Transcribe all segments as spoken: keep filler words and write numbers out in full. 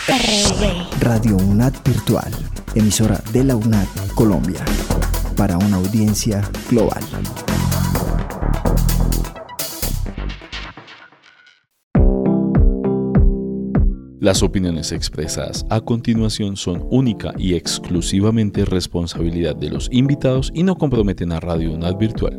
Radio UNAD Virtual, emisora de la UNAD Colombia, para una audiencia global. Las opiniones expresadas a continuación son única y exclusivamente responsabilidad de los invitados y no comprometen a Radio UNAD Virtual.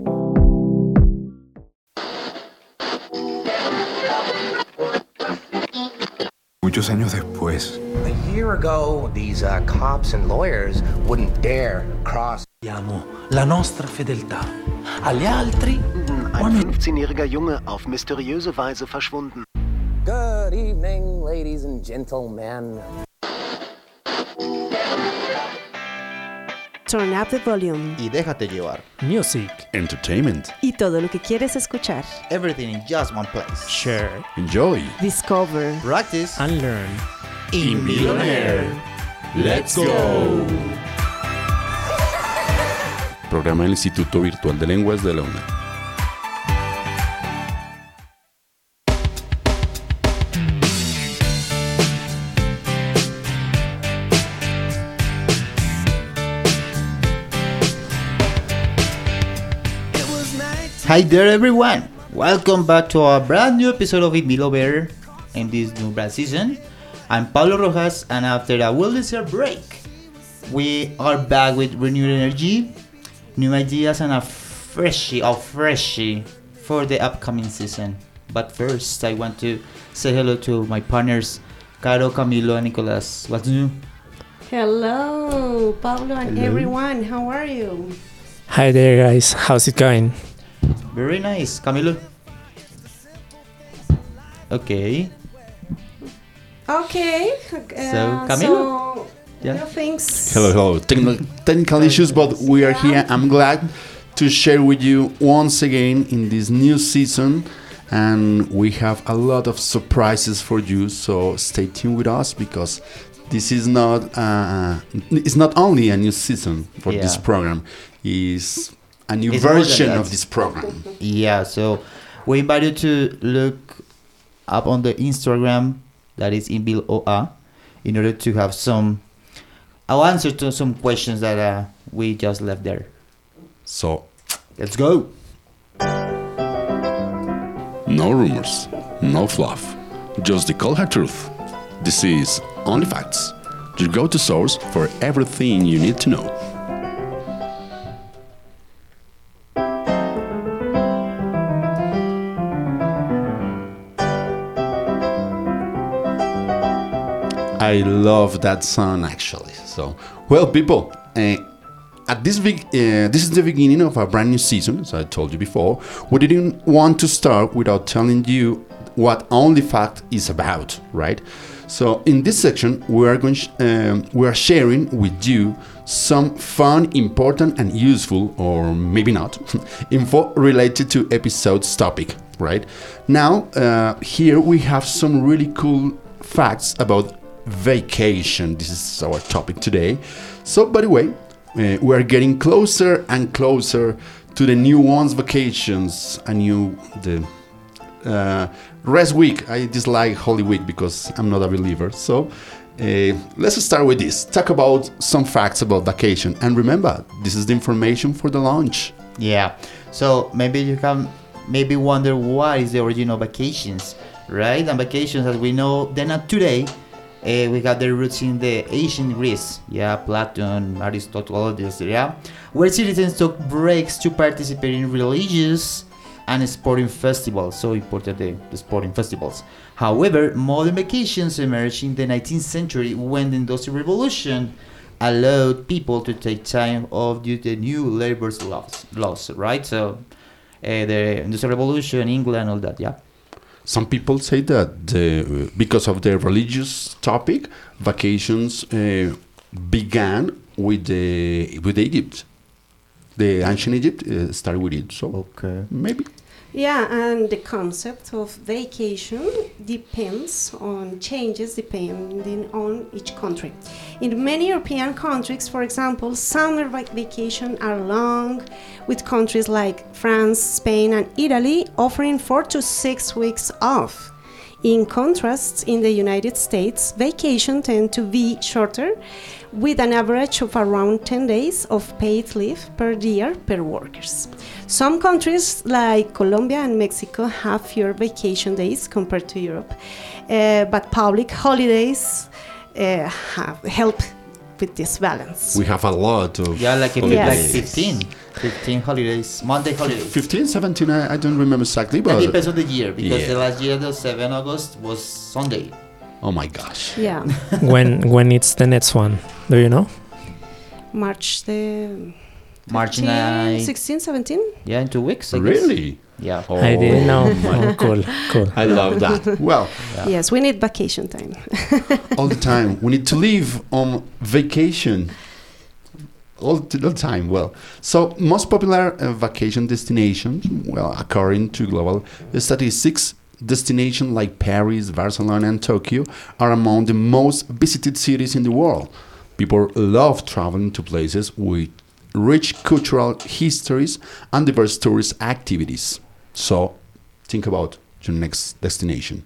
Muchos años después. A year ago, these uh, cops and lawyers wouldn't dare cross. Abbiamo la nostra fedeltà. Agli altri. Ein fünfzehnjähriger Junge auf mysteriöse Weise verschwunden. Good evening, ladies and gentlemen. Turn up the volume. Y déjate llevar. Music. Entertainment. Y todo lo que quieres escuchar. Everything in just one place. Share. Enjoy. Discover. Practice. And learn. Invil On Air. Let's go. Programa del Instituto Virtual de Lenguas de la UNAD. Hi there everyone! Welcome back to a brand new episode of Invil On Air in this new brand season. I'm Pablo Rojas, and after a well-deserved break, we are back with renewed energy, new ideas, and a freshie, a freshie for the upcoming season. But first, I want to say hello to my partners, Caro, Camilo, and Nicolas. What's new? Hello, Pablo and Hello. everyone. How are you? Hi there, guys. How's it going? Very nice, Camilo. Okay. Okay. Uh, So, Camilo? So, Yeah. little things. Hello, hello. Technical, technical issues, but we are here. I'm glad to share with you once again in this new season. And we have a lot of surprises for you. So stay tuned with us because this is not uh, it's not only a new season for Yeah. this program. It's a new It's more than version that. of this program. Yeah, so we invite you to look up on the Instagram, that is Invil O A, in order to have some I'll answer to some questions that uh, we just left there. So Let's go. no rumors, no fluff, just the cold hard truth. This is Only Facts, your go-to source for everything you need to know. I love that song actually. So, well, people, uh, at this big, uh, this is the beginning of a brand new season. As I told you before, we didn't want to start without telling you what Only Fact is about, right? So, in this section, we are going, sh- um, we are sharing with you some fun, important, and useful, or maybe not, info related to episode's topic, right? Now, uh, here we have some really cool facts about vacation. This is our topic today. So, by the way, uh, we are getting closer and closer to the new one's vacations. A new the uh, rest week. I dislike Holy Week because I'm not a believer. So, uh, let's start with this. Talk about some facts about vacation. And remember, this is the information for the launch. Yeah. So maybe you can maybe wonder what is the origin of vacations, right? And vacations, as we know, they're not today. Uh, we got their roots in the ancient Greece, yeah, Plato, Aristotle, all of this, yeah, where citizens took breaks to participate in religious and sporting festivals. So important, the, the sporting festivals. However, modern vacations emerged in the nineteenth century when the Industrial Revolution allowed people to take time off due to new labor laws, laws, right? So, uh, the Industrial Revolution, England, all that, yeah. Some people say that the, because of the religious topic, vacations uh, began with the with Egypt. The ancient Egypt uh, started with it, so Okay. maybe. Yeah, and the concept of vacation depends on changes depending on each country. In many European countries, for example, summer vac- vacation are long, with countries like France, Spain, and Italy offering four to six weeks off. In contrast, in the United States, vacation tend to be shorter, with an average of around ten days of paid leave per year per workers. Some countries like Colombia and Mexico have fewer vacation days compared to Europe, uh, but public holidays uh, have help with this balance. We have a lot of Yeah, like, if it's Yes. like fifteen, fifteen holidays, Monday holidays. fifteen, seventeen, I, I don't remember exactly, but That depends on the year, because Yeah. the last year, the seventh of August, was Sunday. oh my gosh. Yeah, when when it's the next one? Do you know? March the March fifteen, ninth. sixteen, seventeen. Yeah, in two weeks. I guess. Really? Yeah. Oh, I didn't know. my- Oh, cool, cool. I love that. Well, Yeah. Yes, we need vacation time. all the time. We need to live on vacation. All the all the time. Well, so most popular uh, vacation destinations, well, according to global statistics, destinations like Paris, Barcelona, and Tokyo are among the most visited cities in the world. People love traveling to places with rich cultural histories and diverse tourist activities. So, think about your next destination.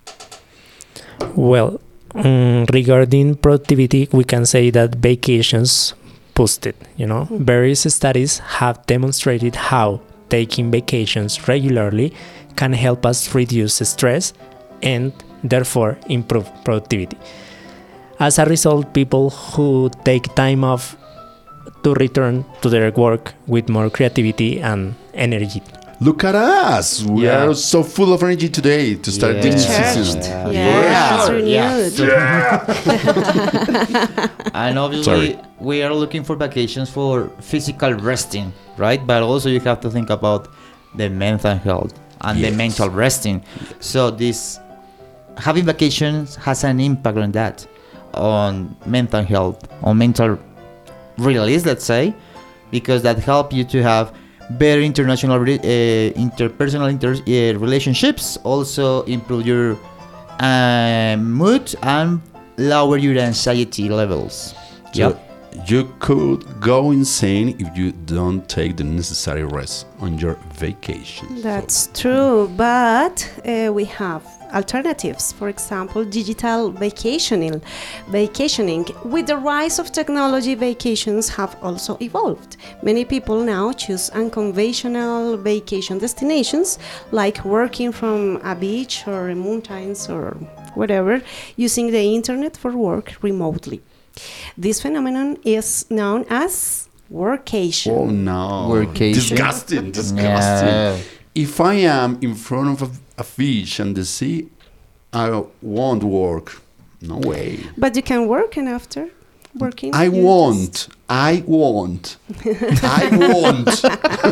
Well, mm, regarding productivity, we can say that vacations boost it. You know, various studies have demonstrated how taking vacations regularly can help us reduce stress and therefore improve productivity. As a result, people who take time off to return to their work with more creativity and energy. Look at us! We Yeah. are so full of energy today to start this Charged. season. Yeah. Yeah, Sure, it's yeah. renewed. And obviously, Sorry. we are looking for vacations for physical resting, right? But also, you have to think about the mental health and the Yes. mental resting. So, this having vacations has an impact on that, on mental health, on mental release, let's say, because that help you to have better international re- uh, interpersonal inter- uh, relationships, also improve your uh, mood and lower your anxiety levels. So Yep. you could go insane if you don't take the necessary rest on your vacation. That's true, but uh, we have alternatives. For example, digital vacationing. Vacationing. With the rise of technology, vacations have also evolved. Many people now choose unconventional vacation destinations, like working from a beach or mountains or whatever, using the internet for work remotely. This phenomenon is known as workation. Oh no. Workation. Disgusting, disgusting. Yeah. If I am in front of a, a fish and the sea, I won't work. No way. But you can work, and after working, I you won't. I won't. I won't.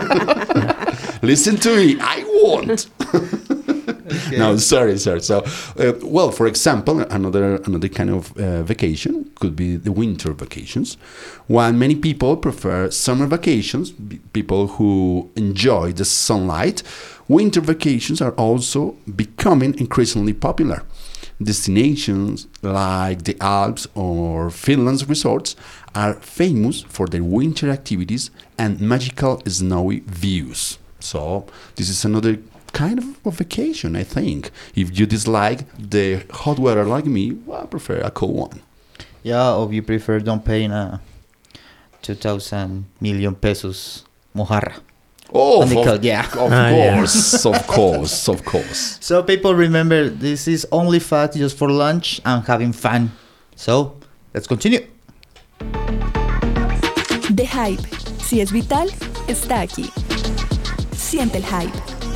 Listen to me. I won't. No, sorry, sorry. So, uh, well, for example, another another kind of uh, vacation could be the winter vacations. While many people prefer summer vacations, b- people who enjoy the sunlight, winter vacations are also becoming increasingly popular. Destinations like the Alps or Finland's resorts are famous for their winter activities and magical snowy views. So this is another kind of a vacation, I think. If you dislike the hot weather like me, well, I prefer a cool one. Yeah, or you prefer don't pay a two thousand million pesos mojarra. Oh, And they of, call- yeah. of Ah, yeah. course, of course, of course. So people remember this is only fat just for lunch and having fun. So let's continue. The Hype. Si es vital, está aquí. Siente el hype.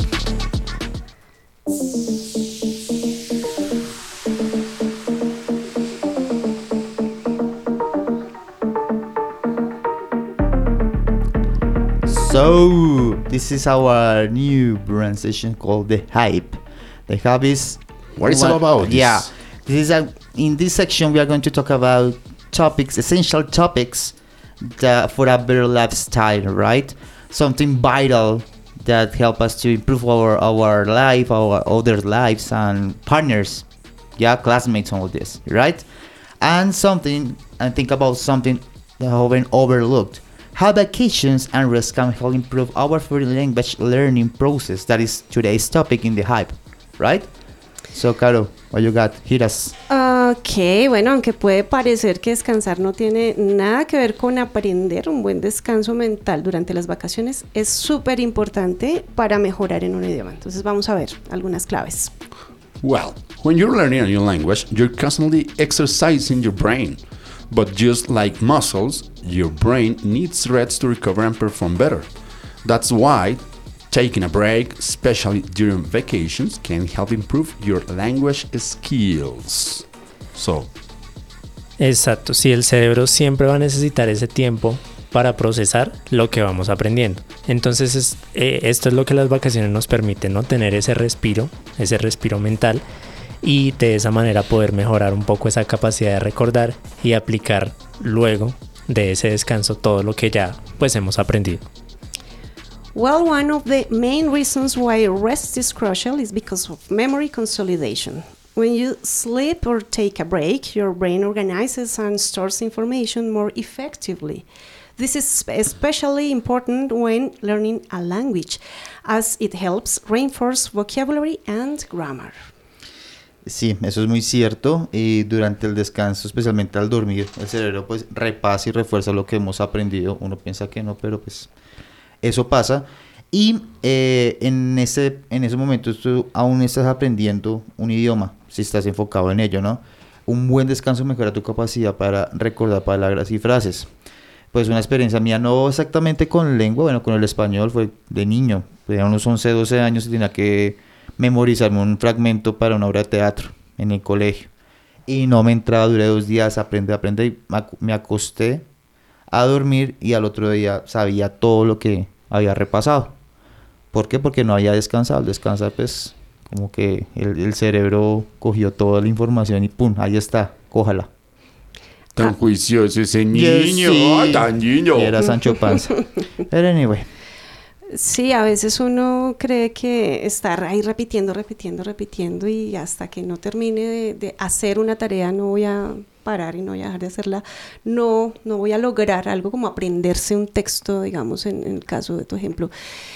So this is our new brand session called The Hype. The Hype is What is it all about? Yeah, this is a, in this section we are going to talk about topics, essential topics that for a better lifestyle, right? Something vital that help us to improve our our life, our other lives and partners, yeah, classmates, all this, right? And something and think about something that often overlooked. How vacations and rest can help improve our foreign language learning process. That is today's topic in The Hype, right? So, Caro, what you got? Hit us. Ok, bueno, aunque puede parecer que descansar no tiene nada que ver con aprender, un buen descanso mental durante las vacaciones es súper importante para mejorar en un idioma. Entonces vamos a ver algunas claves. Well, when you're learning a new language, you're constantly exercising your brain. But just like muscles, your brain needs rest to recover and perform better. That's why taking a break, especially during vacations, can help improve your language skills. So. Exacto, sí, el cerebro siempre va a necesitar ese tiempo para procesar lo que vamos aprendiendo. Entonces es, eh, esto es lo que las vacaciones nos permiten, ¿no? Tener ese respiro, ese respiro mental, y de esa manera poder mejorar un poco esa capacidad de recordar y aplicar luego de ese descanso todo lo que ya pues hemos aprendido. Well, one of the main reasons why rest is crucial is because of memory consolidation. When you sleep or take a break, your brain organizes and stores information more effectively. This is especially important when learning a language, as it helps reinforce vocabulary and grammar. Sí, eso es muy cierto, y durante el descanso, especialmente al dormir, el cerebro pues repasa y refuerza lo que hemos aprendido. Uno piensa que no, pero pues eso pasa. Y eh, en, ese, en ese momento tú aún estás aprendiendo un idioma, si estás enfocado en ello, ¿no? Un buen descanso mejora tu capacidad para recordar palabras y frases. Pues una experiencia mía, no exactamente con lengua, bueno, con el español, fue de niño. Tenía unos once, doce años y tenía que memorizarme un fragmento para una obra de teatro en el colegio. Y no me entraba, duré dos días, aprendí, aprendí, y me acosté a dormir y al otro día sabía todo lo que había repasado. ¿Por qué? Porque no había descansado. Al descansar, pues, como que el, el cerebro cogió toda la información y ¡pum! Ahí está, cójala. Tan Ah. juicioso ese niño, Sí. tan niño. Y era Sancho Panza. Pero anyway. Sí, a veces uno cree que estar ahí repitiendo, repitiendo, repitiendo y hasta que no termine de, de hacer una tarea no voy a parar y no voy a dejar de hacerla. No, no voy a lograr algo como aprenderse un texto, digamos, en, en el caso de tu ejemplo.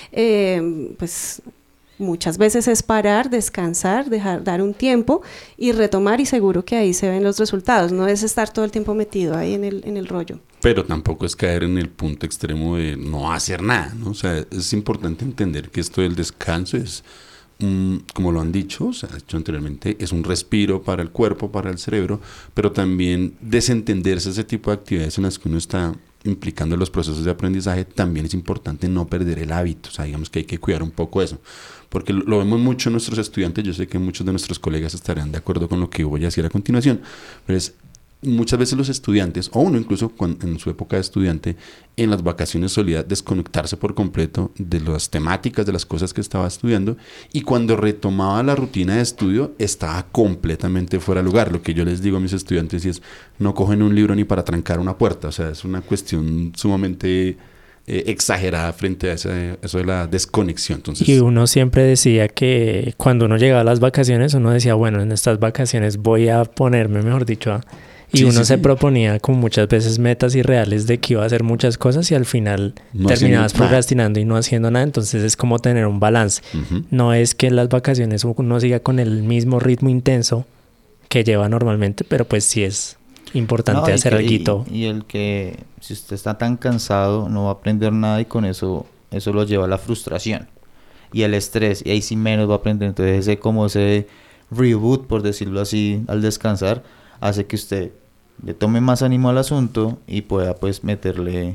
Eh, pues muchas veces es parar, descansar, dejar, dar un tiempo y retomar, y seguro que ahí se ven los resultados. No es estar todo el tiempo metido ahí en el, en el rollo. Pero tampoco es caer en el punto extremo de no hacer nada, ¿no? O sea, es importante entender que esto del descanso es, um, como lo han dicho, o sea, dicho anteriormente, es un respiro para el cuerpo, para el cerebro, pero también desentenderse ese tipo de actividades en las que uno está implicando los procesos de aprendizaje. También es importante no perder el hábito, o sea, digamos que hay que cuidar un poco eso, porque lo, lo vemos mucho en nuestros estudiantes. Yo sé que muchos de nuestros colegas estarán de acuerdo con lo que voy a decir a continuación, pero es muchas veces los estudiantes, o uno incluso cuando, en su época de estudiante, en las vacaciones solía desconectarse por completo de las temáticas, de las cosas que estaba estudiando, y cuando retomaba la rutina de estudio estaba completamente fuera de lugar. Lo que yo les digo a mis estudiantes es: no cogen un libro ni para trancar una puerta. O sea, es una cuestión sumamente eh, exagerada frente a ese, eso de la desconexión. Entonces, y uno siempre decía que cuando uno llegaba a las vacaciones, uno decía, bueno, en estas vacaciones voy a ponerme, mejor dicho, a... Y sí, uno sí, se sí. proponía como muchas veces metas irreales de que iba a hacer muchas cosas y al final No terminabas haciendo nada. procrastinando y no haciendo nada. Entonces es como tener un balance. uh-huh. No es que en las vacaciones uno siga con el mismo ritmo intenso que lleva normalmente, pero pues sí es importante No, y hacer que- alguito. Y, y el que, si usted está tan cansado, no va a aprender nada, y con eso, eso lo lleva a la frustración y el estrés, y ahí sí menos va a aprender. Entonces ese, como ese reboot, por decirlo así, al descansar, hace que usted le tome más ánimo al asunto y pueda pues meterle,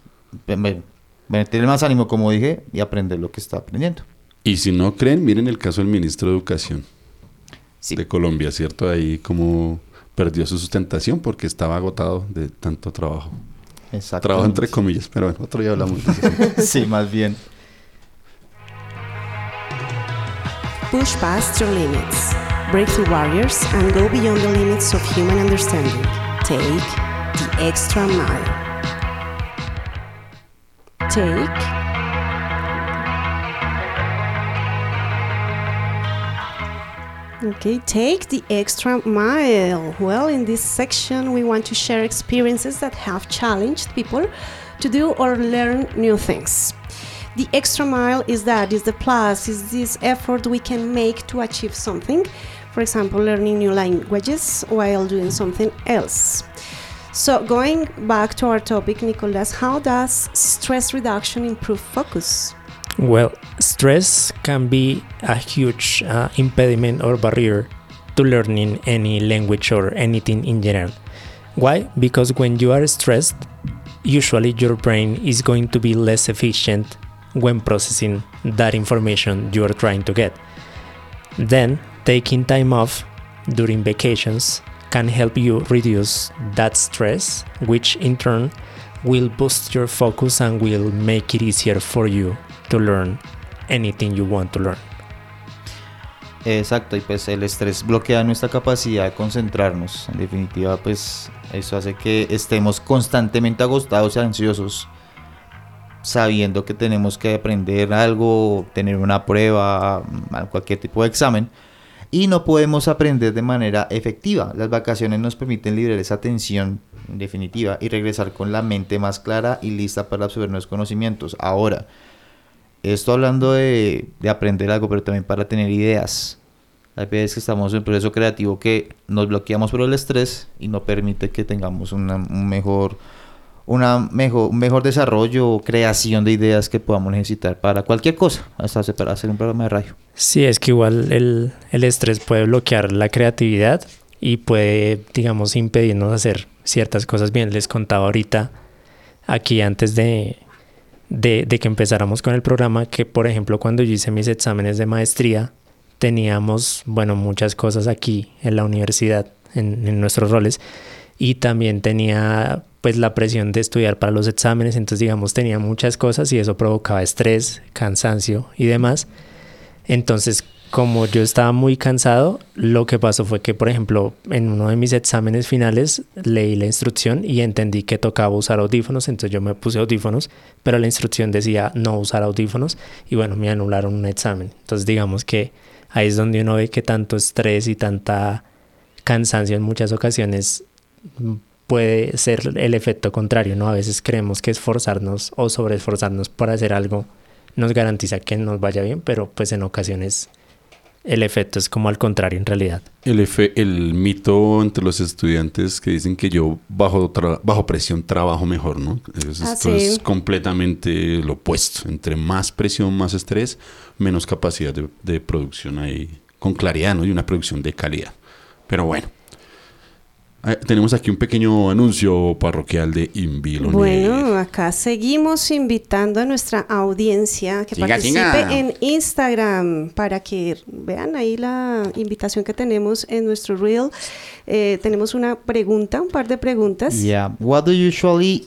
me- meterle más ánimo, como dije, y aprender lo que está aprendiendo. Y si no creen, miren el caso del ministro de Educación Sí. de Colombia, ¿cierto? Ahí como perdió su sustentación porque estaba agotado de tanto trabajo. Exacto. Trabajo entre comillas, pero bueno, otro día hablamos de eso. Sí, más bien. Push past your limits. Break through barriers and go beyond the limits of human understanding. Take the extra mile. Take Okay, take the extra mile. Well, in this section, we want to share experiences that have challenged people to do or learn new things. The extra mile is that, is the plus, is this effort we can make to achieve something. for example, learning new languages while doing something else. So going back to our topic, Nicolas, how does stress reduction improve focus? Well, stress can be a huge uh, impediment or barrier to learning any language or anything in general. Why? Because when you are stressed, usually your brain is going to be less efficient when processing that information you are trying to get. Then, taking time off during vacations can help you reduce that stress, which in turn will boost your focus and will make it easier for you to learn anything you want to learn. Exacto, y pues el estrés bloquea nuestra capacidad de concentrarnos. En definitiva, pues eso hace que estemos constantemente agotados y ansiosos, sabiendo que tenemos que aprender algo, tener una prueba, cualquier tipo de examen, y no podemos aprender de manera efectiva. Las vacaciones nos permiten liberar esa tensión, en definitiva, y regresar con la mente más clara y lista para absorber nuevos conocimientos. Ahora, esto hablando de, de aprender algo, pero también para tener ideas. Hay veces que estamos en un proceso creativo que nos bloqueamos por el estrés y no permite que tengamos una, un mejor, una mejor, un mejor desarrollo o creación de ideas que podamos necesitar para cualquier cosa, hasta para hacer un programa de radio. Sí, es que igual el, el estrés puede bloquear la creatividad y puede, digamos, impedirnos hacer ciertas cosas bien. Les contaba ahorita, aquí antes de... De, de que empezáramos con el programa, que por ejemplo cuando yo hice mis exámenes de maestría teníamos, bueno, muchas cosas aquí en la universidad, en, en nuestros roles, y también tenía pues la presión de estudiar para los exámenes, entonces digamos tenía muchas cosas y eso provocaba estrés, cansancio y demás. Entonces, como yo estaba muy cansado, lo que pasó fue que, por ejemplo, en uno de mis exámenes finales leí la instrucción y entendí que tocaba usar audífonos, entonces yo me puse audífonos, pero la instrucción decía no usar audífonos y bueno, me anularon un examen. Entonces digamos que ahí es donde uno ve que tanto estrés y tanta cansancio en muchas ocasiones puede ser el efecto contrario, ¿no? A veces creemos que esforzarnos o sobreesforzarnos por hacer algo nos garantiza que nos vaya bien, pero pues en ocasiones el efecto es como al contrario en realidad. El, efe, el mito entre los estudiantes que dicen que yo bajo, tra- bajo presión trabajo mejor, ¿no? Esto ah, sí. es completamente lo opuesto. Entre más presión, más estrés, menos capacidad de, de producción ahí con claridad, ¿no? Y una producción de calidad. Pero bueno. Eh, tenemos aquí un pequeño anuncio parroquial de Invilonet. Bueno, acá seguimos invitando a nuestra audiencia que Chinga, participe chinga. en Instagram para que vean ahí la invitación que tenemos en nuestro reel. Eh, tenemos una pregunta, un par de preguntas. Yeah. What do you usually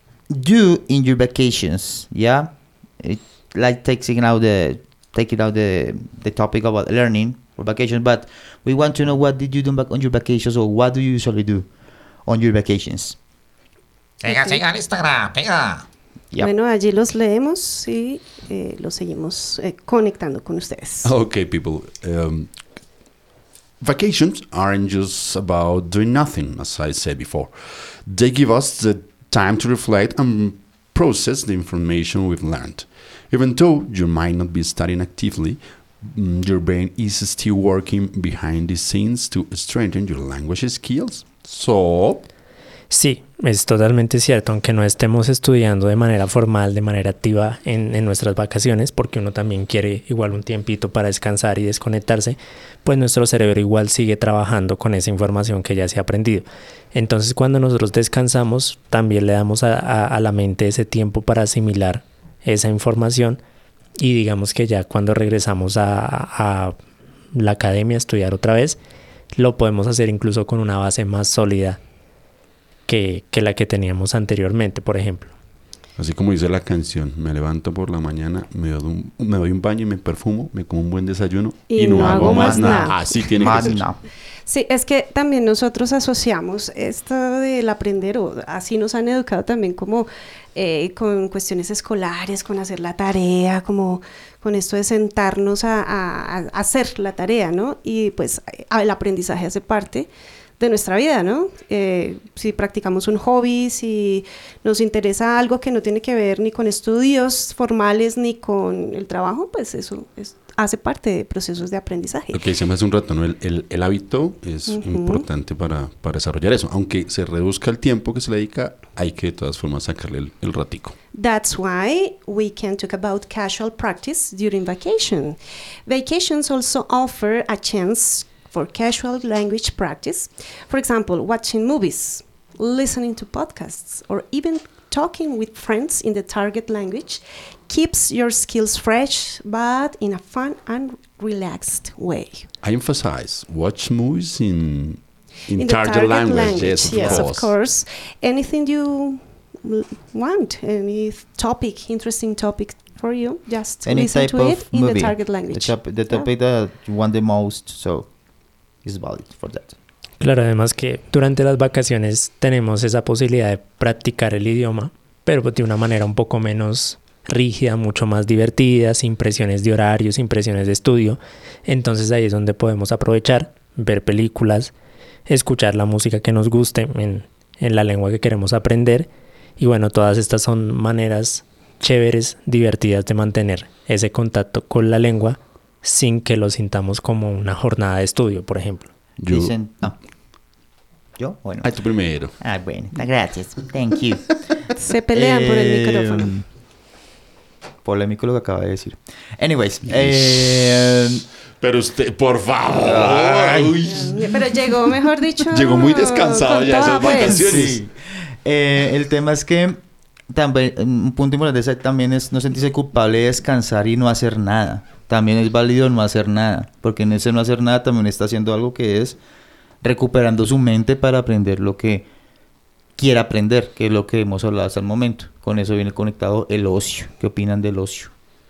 do in your vacations? Yeah. It, like taking out the taking out the the topic about learning for vacations, but we want to know what did you do back on your vacations, or what do you usually do on your vacations? Siga, siga en Instagram, venga. Yep. Bueno, allí los leemos y eh, los seguimos eh, conectando con ustedes. Okay, people. Um, vacations aren't just about doing nothing, as I said before. They give us the time to reflect and process the information we've learned. Even though you might not be studying actively, your brain is still working behind the scenes to strengthen your language skills. So, Sí, es totalmente cierto, aunque no estemos estudiando de manera formal, de manera activa en, en nuestras vacaciones, porque uno también quiere igual un tiempito para descansar y desconectarse, pues nuestro cerebro igual sigue trabajando con esa información que ya se ha aprendido. Entonces cuando nosotros descansamos, también le damos a, a, a la mente ese tiempo para asimilar esa información y digamos que ya cuando regresamos a, a la academia a estudiar otra vez, lo podemos hacer incluso con una base más sólida que, que la que teníamos anteriormente, por ejemplo. así como dice la canción, me levanto por la mañana, me doy un, me doy un baño y me perfumo, me como un buen desayuno y, y no, no hago más nada. nada. Así tiene más que ser. No. Sí, es que también nosotros asociamos esto del aprender, o así nos han educado también como eh, con cuestiones escolares, con hacer la tarea, como con esto de sentarnos a, a, a hacer la tarea, ¿no? Y pues el aprendizaje hace parte de nuestra vida, ¿no? Eh, si practicamos un hobby, si nos interesa algo que no tiene que ver ni con estudios formales ni con el trabajo, pues eso es, hace parte de procesos de aprendizaje. Lo que decíamos hace un rato, ¿no? El, el, el hábito es uh-huh. importante para, para desarrollar eso. Aunque se reduzca el tiempo que se le dedica, hay que de todas formas sacarle el, el ratico. That's why we can talk about casual practice during vacation. Vacations also offer a chance for casual language practice. For example, watching movies, listening to podcasts, or even talking with friends in the target language keeps your skills fresh, but in a fun and relaxed way. I emphasize, watch movies in in, in target, target language. language. Yes, of yes, course. of course. Anything you want, any topic, interesting topic for you, just any listen type to of it in movie. the target language. The, top, the topic yeah. that you want the most, so is valid for that. Claro, además que durante las vacaciones tenemos esa posibilidad de practicar el idioma, pero de una manera un poco menos rígida, mucho más divertida, sin presiones de horarios, sin presiones de estudio. Entonces ahí es donde podemos aprovechar, ver películas, escuchar la música que nos guste en, en la lengua que queremos aprender. Y bueno, todas estas son maneras chéveres, divertidas de mantener ese contacto con la lengua sin que lo sintamos como una jornada de estudio, por ejemplo. Yo. Dicen, no. ¿Yo? Bueno. Ah, tú primero. Ah, bueno. Gracias. Thank you. Se pelean eh, por el micrófono. Polémico lo que acaba de decir. Anyways. Eh, Pero usted, por favor. Ay. Pero llegó, mejor dicho. Llegó muy descansado ya esas vacaciones. Sí. Eh, el tema es que también un punto importante también es no sentirse culpable de descansar y no hacer nada. También es válido no hacer nada, porque en ese no hacer nada también está haciendo algo que es recuperando su mente para aprender lo que quiera aprender, que es lo que hemos hablado hasta el momento. Con eso viene conectado el ocio. ¿Qué opinan del ocio?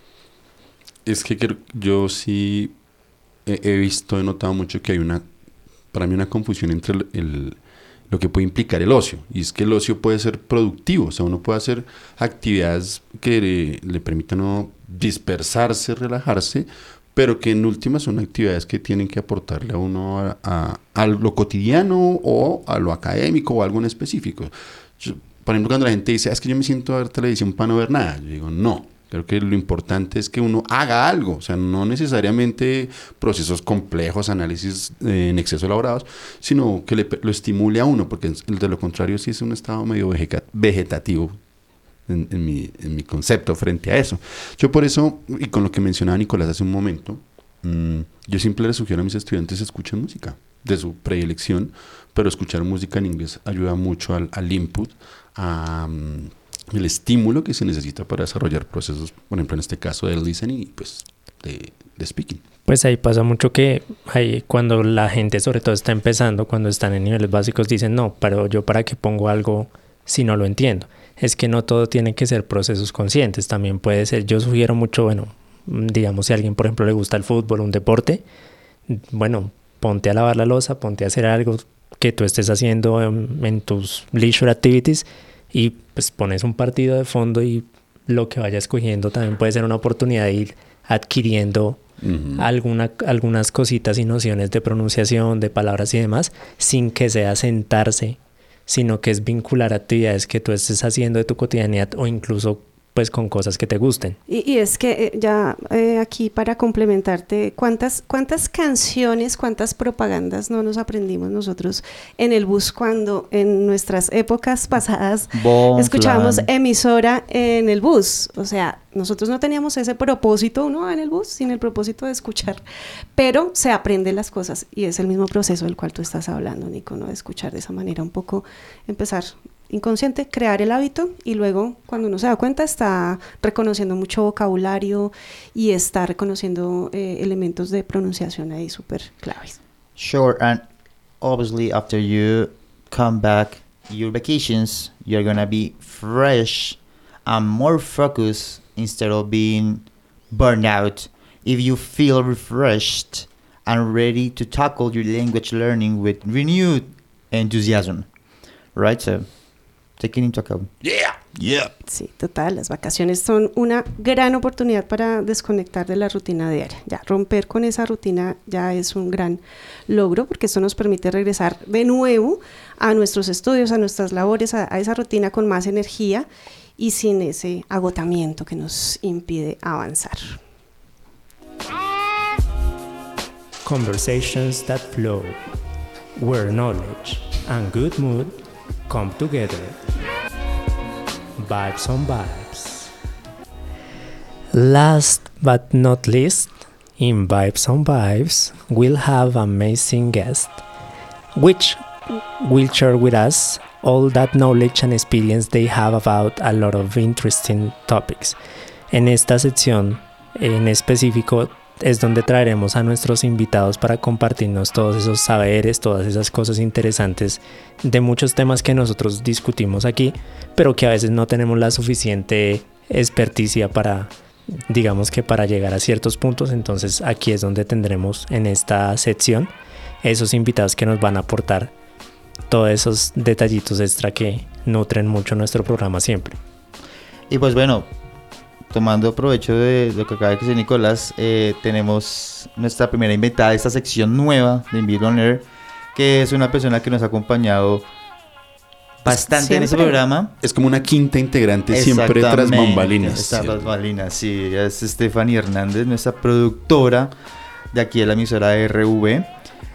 Es que yo sí he, he visto, he notado mucho que hay una, para mí una confusión entre el, el, lo que puede implicar el ocio. Y es que el ocio puede ser productivo, o sea, uno puede hacer actividades que le, le permitan no dispersarse, relajarse, pero que en últimas son actividades que tienen que aportarle a uno a, a, a lo cotidiano o a lo académico o algo en específico. Yo, por ejemplo, cuando la gente dice, es que yo me siento a ver televisión para no ver nada, yo digo, no. Creo que lo importante es que uno haga algo, o sea, no necesariamente procesos complejos, análisis eh, en exceso elaborados, sino que le, lo estimule a uno, porque de lo contrario sí es un estado medio vegeta- vegetativo en, en, mi, en mi concepto frente a eso. Yo por eso, y con lo que mencionaba Nicolás hace un momento, mmm, yo siempre les sugiero a mis estudiantes escuchen música de su predilección, pero escuchar música en inglés ayuda mucho al, al input, a... Um, el estímulo que se necesita para desarrollar procesos, por ejemplo en este caso de listening y pues de, de speaking. Pues ahí pasa mucho que ahí cuando la gente sobre todo está empezando, cuando están en niveles básicos dicen no, pero yo para qué pongo algo si no lo entiendo. Es que no todo tiene que ser procesos conscientes, también puede ser, yo sugiero mucho, bueno, digamos si a alguien por ejemplo le gusta el fútbol, un deporte, bueno, ponte a lavar la loza, ponte a hacer algo que tú estés haciendo en, en tus leisure activities y pues pones un partido de fondo y lo que vayas cogiendo también puede ser una oportunidad de ir adquiriendo uh-huh. alguna, algunas cositas y nociones de pronunciación, de palabras y demás, sin que sea sentarse, sino que es vincular actividades que tú estés haciendo de tu cotidianidad o incluso pues con cosas que te gusten. Y, y es que eh, ya eh, aquí para complementarte, ¿cuántas, cuántas canciones, cuántas propagandas no nos aprendimos nosotros en el bus cuando en nuestras épocas pasadas bon escuchábamos plan. emisora en el bus? O sea, nosotros no teníamos ese propósito, ¿no? En el bus, sin el propósito de escuchar, pero se aprenden las cosas y es el mismo proceso del cual tú estás hablando, Nico, ¿no? De escuchar de esa manera un poco, empezar inconsciente, crear el hábito y luego cuando uno se da cuenta está reconociendo mucho vocabulario y está reconociendo eh, elementos de pronunciación ahí súper claves. Sure, and obviously after you come back your vacations, you're gonna be fresh and more focused instead of being burned out. If you feel refreshed and ready to tackle your language learning with renewed enthusiasm, right? So taking into account. Yeah. Yeah. Sí, total, las vacaciones son una gran oportunidad para desconectar de la rutina diaria. Ya, romper con esa rutina ya es un gran logro, porque esto nos permite regresar de nuevo a nuestros estudios, a nuestras labores, a, a esa rutina con más energía y sin ese agotamiento que nos impide avanzar. Conversations that flow, where knowledge and good mood come together. Vibes on Vibes. Last but not least, in Vibes on Vibes, we'll have amazing guest, which will share with us all that knowledge and experience they have about a lot of interesting topics. En esta sección, en específico, es donde traeremos a nuestros invitados para compartirnos todos esos saberes, todas esas cosas interesantes de muchos temas que nosotros discutimos aquí, pero que a veces no tenemos la suficiente experticia para, digamos que para llegar a ciertos puntos. Entonces aquí es donde tendremos en esta sección esos invitados que nos van a aportar todos esos detallitos extra que nutren mucho nuestro programa siempre. Y pues bueno, tomando provecho de lo que acaba de decir Nicolás, eh, tenemos nuestra primera invitada de esta sección nueva de Invito on Air, que es una persona que nos ha acompañado bastante siempre en este programa. Es como una quinta integrante siempre tras bambalinas. Tras bambalinas, sí. Ella es Stephanie Hernández, nuestra productora de aquí de la emisora R V.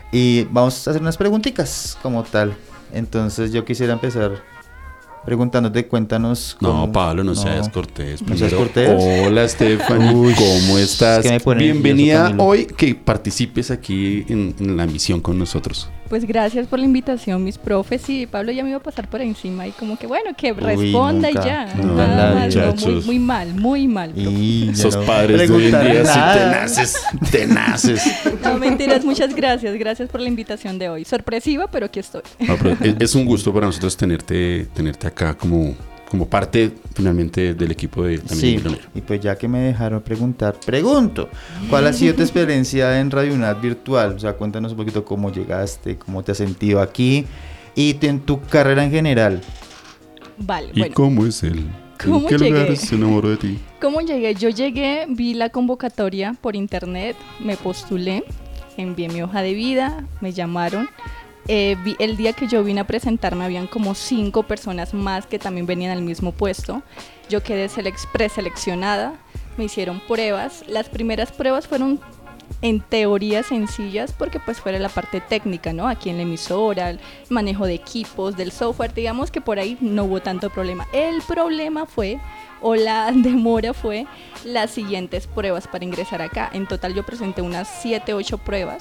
Y vamos a hacer unas preguntitas como tal. Entonces yo quisiera empezar preguntándote, cuéntanos cómo... No, Pablo, no, no seas cortés. No seas cortés. Hola, Stephanie, Uy, ¿cómo estás? Es que bienvenida hoy, que participes aquí en, en la misión con nosotros. Pues gracias por la invitación, mis profes, y Pablo ya me iba a pasar por encima y como que bueno, que responda Uy, nunca, y ya. No, nada más, no, muy, muy mal, muy mal. Y esos no padres de hoy en día sí tenaces, tenaces. No, mentiras, muchas gracias, gracias por la invitación de hoy. Sorpresiva, pero aquí estoy. No, pero es, es un gusto para nosotros tenerte, tenerte acá como... como parte finalmente del equipo de también. Sí, y pues ya que me dejaron preguntar, pregunto, ¿cuál ha sido tu experiencia en Radio UNAD virtual? O sea, cuéntanos un poquito cómo llegaste, cómo te has sentido aquí y en tu carrera en general. Vale, ¿Y bueno. cómo es él? ¿En qué llegué? lugar se enamoró de ti? ¿Cómo llegué? Yo llegué, vi la convocatoria por internet, me postulé, envié mi hoja de vida, me llamaron. Eh, vi, el día que yo vine a presentarme habían como cinco personas más que también venían al mismo puesto. Yo quedé selec- preseleccionada, me hicieron pruebas. Las primeras pruebas fueron en teoría sencillas porque pues fuera la parte técnica, ¿no? Aquí en la emisora, el manejo de equipos, del software, digamos que por ahí no hubo tanto problema. El problema fue, o la demora fue, las siguientes pruebas para ingresar acá. En total yo presenté unas siete, ocho pruebas.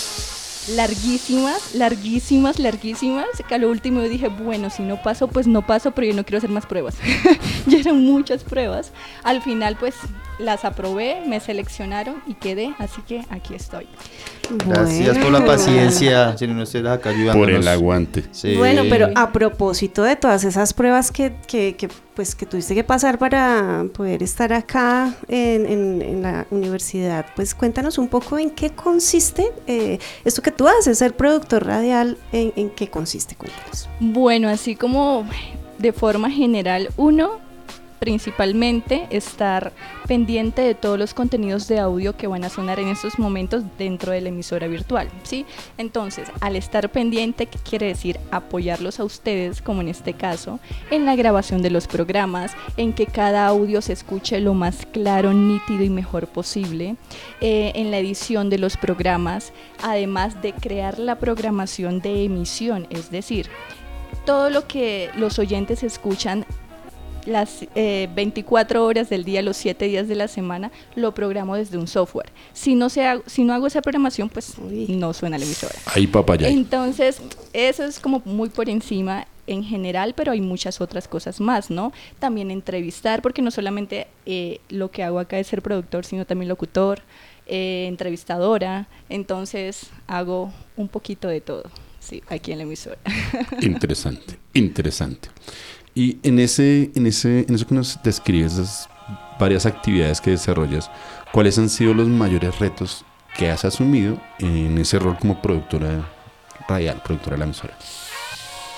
Larguísimas, larguísimas, larguísimas, que a lo último yo dije, bueno, si no paso, pues no paso, pero yo no quiero hacer más pruebas. Ya eran muchas pruebas. Al final, pues, las aprobé, me seleccionaron y quedé, así que aquí estoy. Gracias bueno. por la paciencia, si no ustedes acá ayudándonos. Por el aguante. Sí. Bueno, pero a propósito de todas esas pruebas que, que, que, pues, que tuviste que pasar para poder estar acá en, en, en la universidad, pues cuéntanos un poco en qué consiste eh, esto que tú haces, ser productor radial, en, en qué consiste, cuéntanos. Bueno, así como de forma general, uno... principalmente estar pendiente de todos los contenidos de audio que van a sonar en estos momentos dentro de la emisora virtual, ¿sí? Entonces, al estar pendiente, ¿qué quiere decir? Apoyarlos a ustedes, como en este caso, en la grabación de los programas, en que cada audio se escuche lo más claro, nítido y mejor posible, eh, en la edición de los programas, además de crear la programación de emisión, es decir, todo lo que los oyentes escuchan las eh, veinticuatro horas del día, los siete días de la semana, lo programo desde un software. Si no, se hago, si no hago esa programación, pues no suena la emisora. Ahí papaya. Entonces, eso es como muy por encima en general, pero hay muchas otras cosas más, ¿no? También entrevistar, porque no solamente eh, lo que hago acá es ser productor, sino también locutor, eh, entrevistadora. Entonces, hago un poquito de todo, sí, aquí en la emisora. Interesante, interesante. Y en ese, en ese, en eso que nos describes, esas varias actividades que desarrollas, ¿cuáles han sido los mayores retos que has asumido en ese rol como productora radial, productora de la emisora?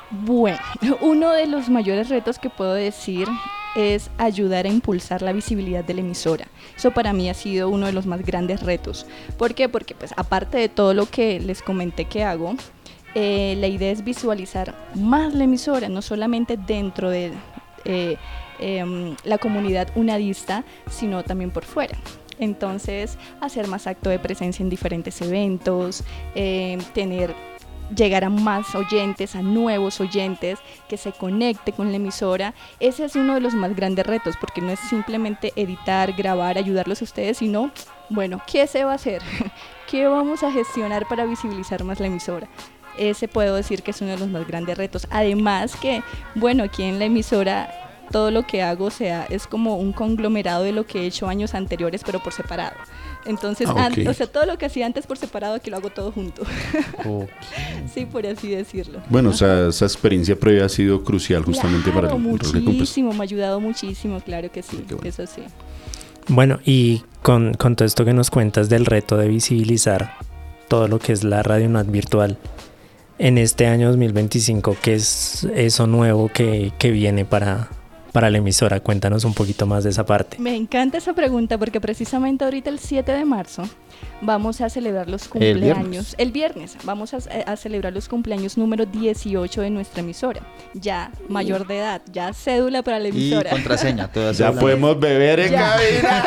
Bueno, uno de los mayores retos que puedo decir es ayudar a impulsar la visibilidad de la emisora. Eso para mí ha sido uno de los más grandes retos. ¿Por qué? Porque pues aparte de todo lo que les comenté que hago, eh, la idea es visualizar más la emisora, no solamente dentro de eh, eh, la comunidad unadista, sino también por fuera. Entonces, hacer más acto de presencia en diferentes eventos, eh, tener... llegar a más oyentes, a nuevos oyentes, que se conecte con la emisora. Ese es uno de los más grandes retos, porque no es simplemente editar, grabar, ayudarlos a ustedes, sino, bueno, ¿qué se va a hacer? ¿Qué vamos a gestionar para visibilizar más la emisora? Ese puedo decir que es uno de los más grandes retos. Además que, bueno, aquí en la emisora todo lo que hago, o sea, es como un conglomerado de lo que he hecho años anteriores, pero por separado. Entonces, ah, okay. an- o sea, todo lo que hacía antes por separado, aquí lo hago todo junto. Okay. Sí, por así decirlo. Bueno, o sea, esa experiencia previa ha sido crucial justamente claro, para el muchísimo, me ha ayudado muchísimo, claro que sí, bueno. Eso sí. Bueno, y con, con todo esto que nos cuentas del reto de visibilizar todo lo que es la Radio UNAD virtual, en este año dos mil veinticinco, ¿qué es eso nuevo que, que viene para... para la emisora? Cuéntanos un poquito más de esa parte. Me encanta esa pregunta porque precisamente ahorita el siete de marzo vamos a celebrar los cumpleaños. El viernes, el viernes vamos a, a celebrar los cumpleaños número dieciocho de nuestra emisora. Ya mayor de edad, ya cédula para la emisora. Y contraseña. Toda ya podemos beber en cabina.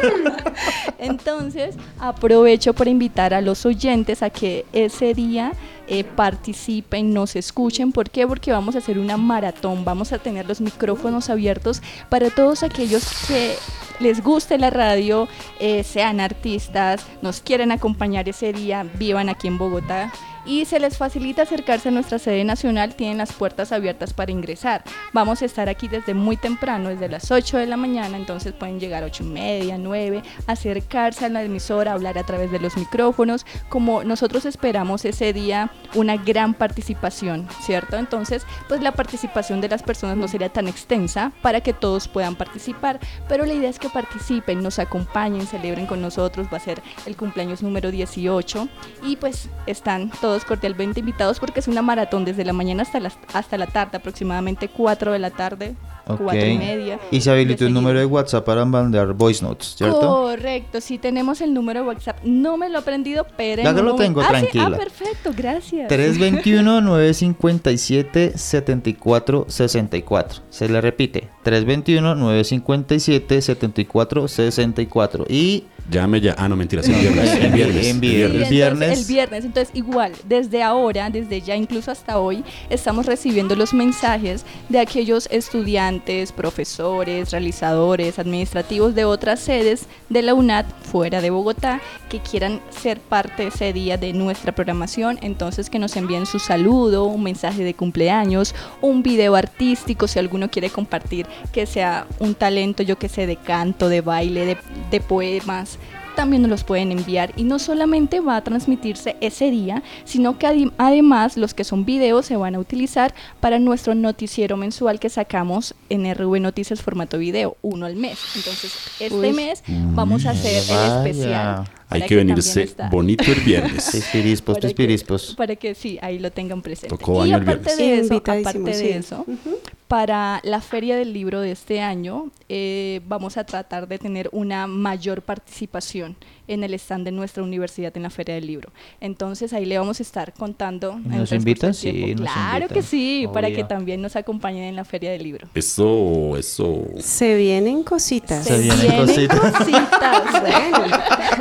Entonces aprovecho para invitar a los oyentes a que ese día Eh, participen, nos escuchen. ¿Por qué? Porque vamos a hacer una maratón, vamos a tener los micrófonos abiertos para todos aquellos que les guste la radio, eh, sean artistas, nos quieren acompañar ese día, vivan aquí en Bogotá y se les facilita acercarse a nuestra sede nacional, tienen las puertas abiertas para ingresar. Vamos a estar aquí desde muy temprano, desde las ocho de la mañana, entonces pueden llegar a ocho y media, nueve, acercarse a la emisora, hablar a través de los micrófonos, como nosotros esperamos ese día una gran participación, ¿cierto? Entonces, pues la participación de las personas no sería tan extensa para que todos puedan participar, pero la idea es que participen, nos acompañen, celebren con nosotros, va a ser el cumpleaños número dieciocho y pues están todos cordialmente invitados porque es una maratón desde la mañana hasta la, hasta la tarde, aproximadamente cuatro de la tarde, okay. cuatro y media. Y se habilitó un número de WhatsApp para mandar voice notes, ¿cierto? Correcto, sí tenemos el número de WhatsApp, no me lo he aprendido, pero... Ya que lo tengo, ah, tranquila. Sí, ah, perfecto, gracias. tres dos uno, nueve cinco siete, siete cuatro seis cuatro. Se le repite, tres dos uno, nueve cinco siete, siete cuatro seis cuatro. Y... Llame ya. Ah, no, mentiras. El viernes. El viernes. El viernes. El viernes. El viernes. Entonces, igual, desde ahora, desde ya incluso hasta hoy, estamos recibiendo los mensajes de aquellos estudiantes, profesores, realizadores, administrativos de otras sedes de la UNAD fuera de Bogotá que quieran ser parte ese día de nuestra programación. Entonces, que nos envíen su saludo, un mensaje de cumpleaños, un video artístico, si alguno quiere compartir que sea un talento, yo que sé, de canto, de baile, de, de poemas. También nos los pueden enviar y no solamente va a transmitirse ese día, sino que adi- además los que son videos se van a utilizar para nuestro noticiero mensual que sacamos en R V Noticias formato video, uno al mes. Entonces este Uy. mes vamos a hacer Vaya. el especial. Hay que, que venirse está. bonito el viernes. Pispirispos, para, pispirispos. que, para que sí, ahí lo tengan presente. Tocó baño y aparte el de eso, aparte aparte sí. de eso uh-huh. para la Feria del Libro de este año eh, vamos a tratar de tener una mayor participación en el stand de nuestra universidad en la Feria del Libro. Entonces ahí le vamos a estar contando. ¿Nos invitan? Sí, nos claro invitan. que sí, Obvio. para que también nos acompañen en la Feria del Libro. Eso, eso. Se vienen cositas. Se, Se vienen, vienen cositas. cositas. Bueno.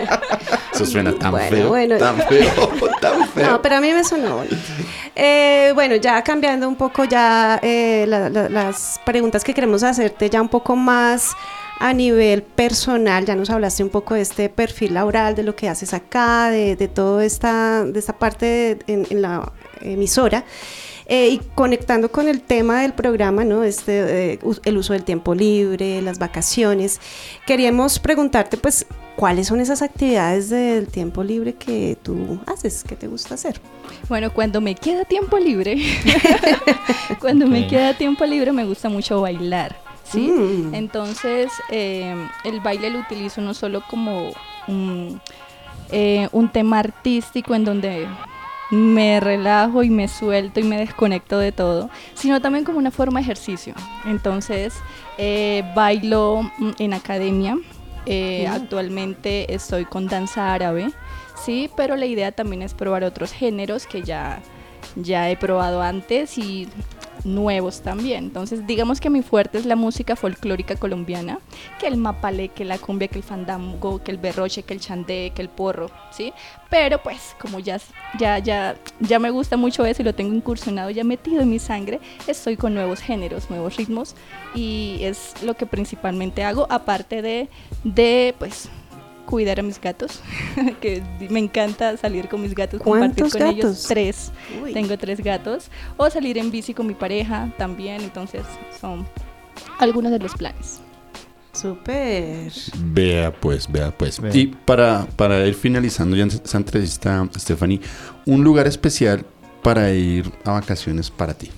Eso suena tan bueno, feo, bueno. tan feo, tan feo. No, pero a mí me sonó bonito. Eh, bueno, ya cambiando un poco ya eh, la, la, las preguntas que queremos hacerte ya un poco más a nivel personal. Ya nos hablaste un poco de este perfil laboral, de lo que haces acá, de, de toda esta, de esta parte de, en, en la emisora. Eh, y conectando con el tema del programa, ¿no? Este, eh, el uso del tiempo libre, las vacaciones, queríamos preguntarte, pues, ¿cuáles son esas actividades del tiempo libre que tú haces, que te gusta hacer? Bueno, cuando me queda tiempo libre, cuando okay. me queda tiempo libre me gusta mucho bailar, ¿sí? Mm. Entonces, eh, el baile lo utilizo no solo como un, eh, un tema artístico en donde me relajo y me suelto y me desconecto de todo, sino también como una forma de ejercicio. Entonces, eh, bailo en academia, eh, uh. actualmente estoy con danza árabe, sí, pero la idea también es probar otros géneros que ya, ya he probado antes y nuevos también. Entonces digamos que mi fuerte es la música folclórica colombiana, que el mapalé, que la cumbia, que el fandango, que el berroche, que el chandé, que el porro, ¿sí? Pero pues como ya, ya, ya, ya me gusta mucho eso y lo tengo incursionado, ya metido en mi sangre, estoy con nuevos géneros, nuevos ritmos y es lo que principalmente hago, aparte de, de pues cuidar a mis gatos, que me encanta salir con mis gatos, compartir con gatos? ellos. Tres. Uy. Tengo tres gatos. O salir en bici con mi pareja también. Entonces son algunos de los planes. Súper. Vea pues, vea pues. Vea. Y para, para ir finalizando ya esta entrevista, Stephanie, un lugar especial para ir a vacaciones para ti.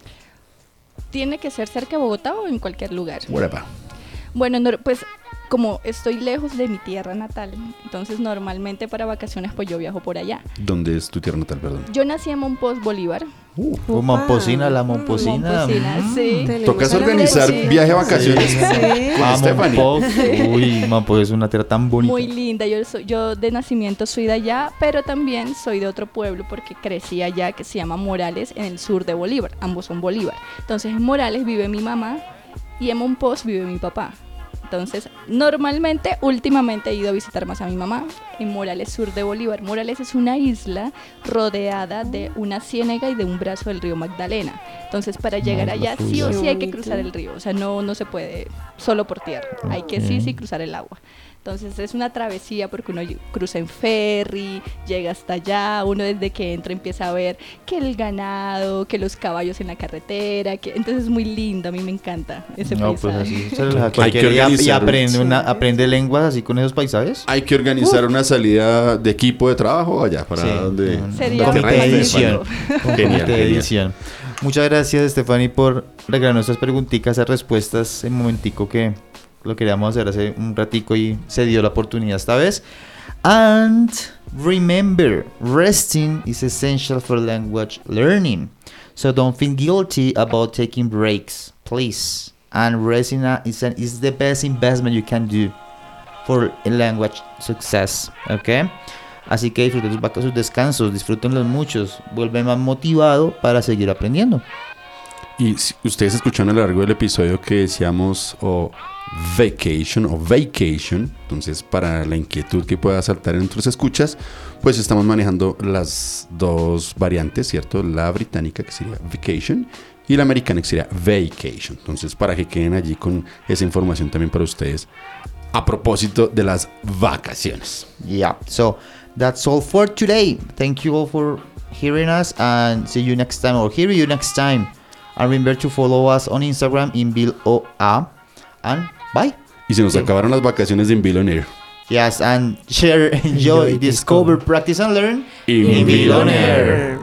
¿Tiene que ser cerca de Bogotá o en cualquier lugar? Whatever. Bueno, no, pues como estoy lejos de mi tierra natal, entonces normalmente para vacaciones pues yo viajo por allá. ¿Dónde es tu tierra natal, perdón? Yo nací en Monpós, Bolívar. Uh, uh, Momposina, la Momposina. Momposina, Mm. sí. Tocas organizar Sí. viaje a vacaciones Sí. con Ah, Stephanie. Mompós. Uy, Mompós es una tierra tan bonita. Muy linda, yo, soy, yo de nacimiento soy de allá, pero también soy de otro pueblo porque crecí allá que se llama Morales en el sur de Bolívar, ambos son Bolívar. Entonces en Morales vive mi mamá y en Monpós vive mi papá. Entonces, normalmente, últimamente he ido a visitar más a mi mamá en Morales, sur de Bolívar. Morales es una isla rodeada de una ciénaga y de un brazo del río Magdalena. Entonces, para llegar Ay, allá, la sí o tuya. sí hay que cruzar el río. O sea, no, no se puede solo por tierra. Hay que sí, sí cruzar el agua. Entonces, es una travesía porque uno cruza en ferry, llega hasta allá, uno desde que entra empieza a ver que el ganado, que los caballos en la carretera, que entonces es muy lindo, a mí me encanta ese No, paisaje. pues así se relaja Hay que cualquiera y, organizar- y aprende, una, aprende lenguas así con esos paisajes. Hay que organizar una salida de equipo de trabajo allá para Sí. donde Sería donde comité de renta, edición. Stephanie. Un Genial, comité de genial. edición. Muchas gracias, Stephanie, por regalarnos nuestras preguntitas, esas respuestas en un momentico que lo queríamos hacer hace un ratico y se dio la oportunidad esta vez. And remember, resting is essential for language learning. So don't feel guilty about taking breaks, please. And resting is, an, is the best investment you can do for language success, ¿ok? Así que disfruten sus vacas, sus descansos, disfrútenlos muchos, vuelven más motivado para seguir aprendiendo. Y si ustedes escucharon a lo largo del episodio que decíamos o vacation o vacation, entonces para la inquietud que pueda saltar en otros escuchas, pues estamos manejando las dos variantes, ¿cierto? La británica, que sería vacation, y la americana, que sería vacation. Entonces, para que queden allí con esa información también para ustedes a propósito de las vacaciones. Yeah, so that's all for today. Thank you all for hearing us and see you next time or hear you next time. And remember to follow us on Instagram in Bill O A. And bye. Y se nos acabaron las vacaciones de Billionaire. Yes, and share, enjoy, discover, practice and learn In Billionaire.